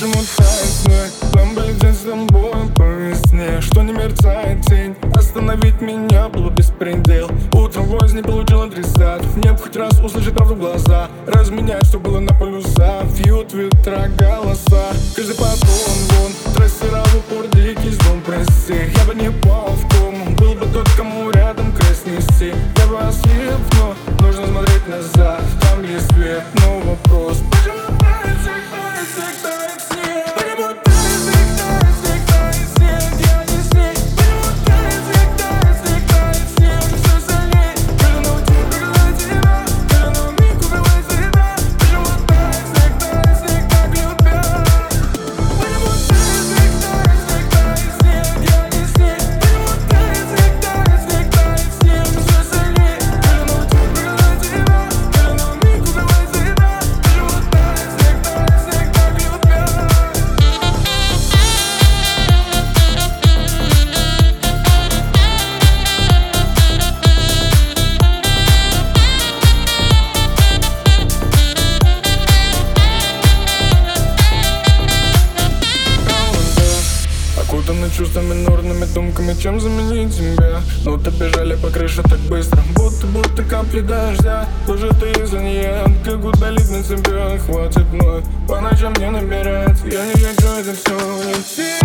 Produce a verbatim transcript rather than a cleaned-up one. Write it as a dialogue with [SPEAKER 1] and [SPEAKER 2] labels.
[SPEAKER 1] Почему тает снег? Там были день с тобой по весне. Что не мерцает тень? Остановить меня было беспредел. Утром возни получил адресат. Мне б хоть раз услышать правду в глаза. Разменять, что было на полюса. Вьют ветра голоса. Каждый поклон вон. Трассы в упор, дикий звон, прости. Я бы не пал в кому. Был бы тот, кому рядом крест нести. Я бы ослеп, но нужно смотреть назад. Там есть свет, но вопрос: почему тает снег, тает снег, тает снег? Почему тает снег, тает снег, тает снег? Я не снег. Почему тает снег, тает снег, тает снег? Все сильней. Даже научил преградать тебя. Даже на миг убивать себя. Почему тает снег, тает снег, так любят? Почему тает снег, тает снег, тает снег? Я не снег. Почему тает снег, тает снег, тает снег? Все сильней. Даже научил преградать тебя. Даже на миг убивать себя. Почему тает снег, тает снег, так любят? Окутаны чувствами, нурными думками, чем заменить тебя? Ну ты бежали по крыше так быстро, будто будто капли дождя. Кто же ты, если не я? Как удалить на себя? Хватит вновь по ночам не набирать. Я не хочу это все уйти.